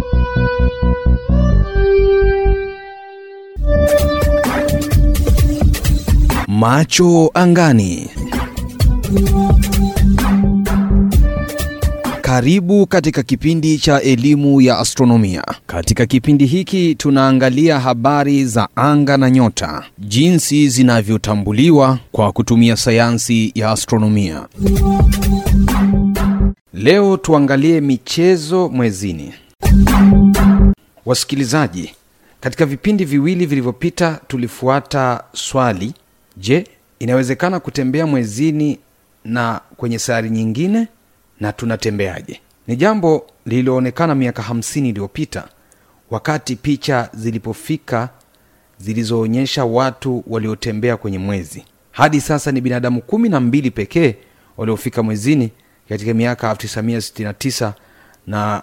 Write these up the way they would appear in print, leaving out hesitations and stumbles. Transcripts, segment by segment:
Macho angani. Karibu katika kipindi cha elimu ya astronomia. Katika kipindi hiki tunaangalia habari za anga na nyota, jinsi zinavyotambuliwa kwa kutumia sayansi ya astronomia. Leo tuangalie michezo mwezini. Wasikilizaji, katika vipindi viwili vilivyopita tulifuata swali: je, inawezekana kutembea mwezini na kwenye sayari nyingine, na tunatembeaje? Ni jambo lililoonekana miaka 50 iliyopita wakati picha zilipofika zilizoonyesha watu waliotembea kwenye mwezi. Hadi sasa ni binadamu 12 pekee waliofika mwezini katika miaka 1969 na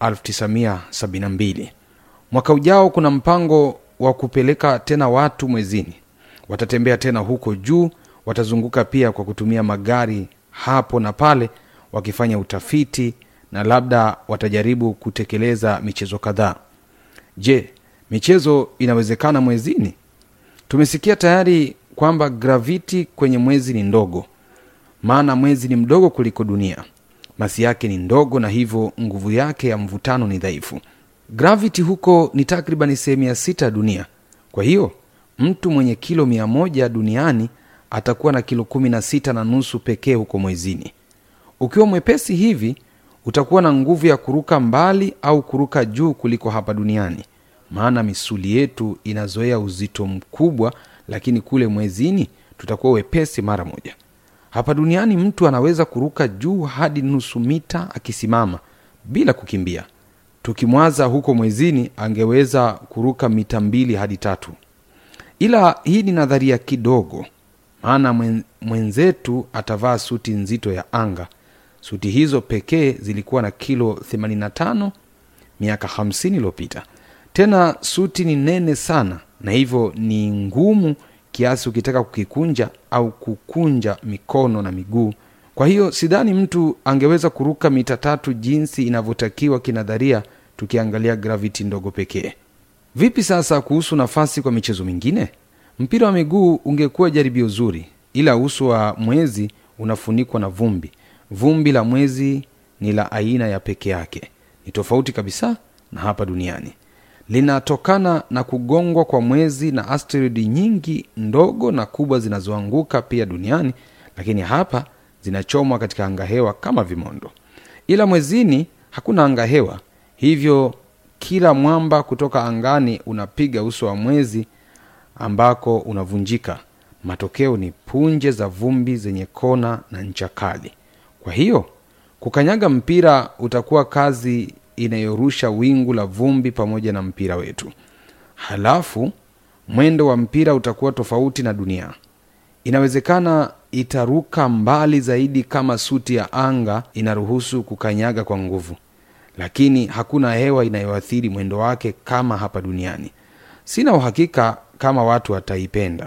1972. Mwaka ujao kuna mpango wa kupeleka tena watu mwezini. Watatembea tena huko juu, watazunguka pia kwa kutumia magari hapo na pale wakifanya utafiti, na labda watajaribu kutekeleza michezo kadhaa. Je, michezo inawezekana mwezini? Tumesikia tayari kwamba gravity kwenye mwezi ni ndogo, maana mwezi ni mdogo kuliko dunia. Masi yake ni ndogo na hivyo nguvu yake ya mvutano ni dhaifu. Gravity huko ni takriban 6 ya dunia. Kwa hiyo mtu mwenye kilo 100 duniani atakuwa na kilo 16.5 pekee huko mwezini. Ukiwa mwepesi hivi, utakuwa na nguvu ya kuruka mbali au kuruka juu kuliko hapa duniani, maana misuli yetu inazoea uzito mkubwa, lakini kule mwezini tutakuwa wepesi mara moja. Hapa duniani mtu anaweza kuruka juu hadi nusu mita akisimama bila kukimbia. Tukimwaza huko mwezini angeweza kuruka mita 2 hadi 3. Ila hii ni nadharia kidogo, maana mwenzetu atavaa suti nzito ya anga. Suti hizo pekee zilikuwa na kilo 85 miaka 50 iliyopita. Tena suti ni nene sana, na hivyo ni ngumu kiasi ukitaka kukikunja au kukunja mikono na miguu. Kwa hiyo sidhani mtu angeweza kuruka mita 3 jinsi inavyotakiwa kinadharia, tukiangalia gravity ndogo pekee. Vipi sasa kuhusu nafasi kwa michezo mingine? Mpira wa miguu ungekuwa jaribio zuri, ila uso wa mwezi unafunikwa na vumbi. Vumbi la mwezi ni la aina ya peke yake, ni tofauti kabisa na hapa duniani. Linatokana na kugongwa kwa mwezi na asteroidi nyingi ndogo na kubwa zinazoanguka pia duniani, lakini hapa zinachomwa katika angahewa kama vimondo. Ila mwezini hakuna angahewa, hivyo kila mwamba kutoka angani unapiga uso wa mwezi ambako unavunjika. Matokeo ni punje za vumbi zenye kona na ncha kali. Kwa hiyo kukanyaga mpira utakuwa kazi inayorusha wingu la vumbi pamoja na mpira wetu. Halafu mwendo wa mpira utakuwa tofauti na dunia. Inawezekana itaruka mbali zaidi kama suti ya anga inaruhusu kukanyaga kwa nguvu, lakini hakuna hewa inayoathiri mwendo wake kama hapa duniani. Sina uhakika kama watu wataipenda.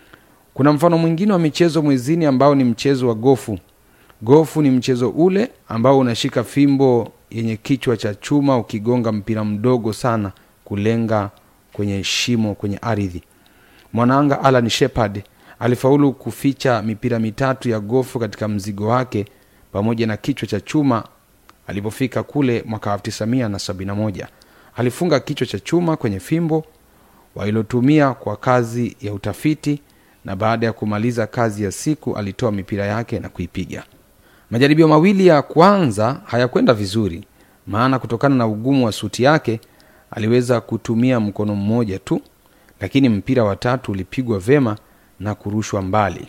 Kuna mfano mwingine wa michezo mwezini ambao ni mchezo wa gofu. Gofu ni mchezo ule ambao unashika fimbo yenye kichwa cha chuma ukigonga mpira mdogo sana kulenga kwenye shimo kwenye ardhi. Mwanaanga Alan Shepard alifaulu kuficha mipira 3 ya gofu katika mzigo wake pamoja na kichwa cha chuma alipofika kule mwaka 1971. Alifunga kichwa cha chuma kwenye fimbo walilotumia kwa kazi ya utafiti, na baada ya kumaliza kazi ya siku alitoa mipira yake na kuipiga. Majaribio mawili ya kwanza hayakwenda vizuri, maana kutokana na ugumu wa suti yake aliweza kutumia mkono mmoja tu, lakini mpira wa 3 ulipigwa vema na kurushwa mbali.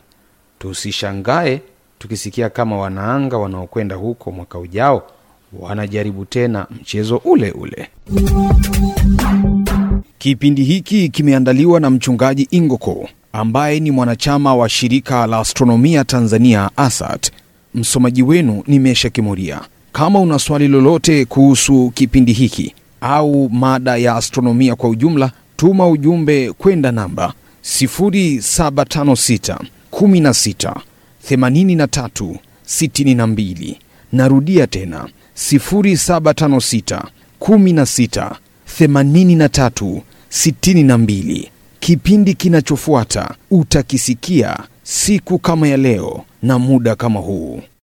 Tusishangae tukisikia kama wanaanga wanaokwenda huko mwaka ujao wanajaribu tena mchezo ule ule. Kipindi hiki kimeandaliwa na mchungaji Ingoko ambaye ni mwanachama wa shirika la astronomia Tanzania ASAT. Msomaji wenu ni Mesha Kimuria. Kama una swali lolote kuhusu kipindi hiki au mada ya astronomia kwa ujumla, tuma ujumbe kwenda namba 0756 16 83 62. Narudia tena 0756 16 83 62. Kipindi kinachofuata utakisikia siku kama ya leo na muda kama huu.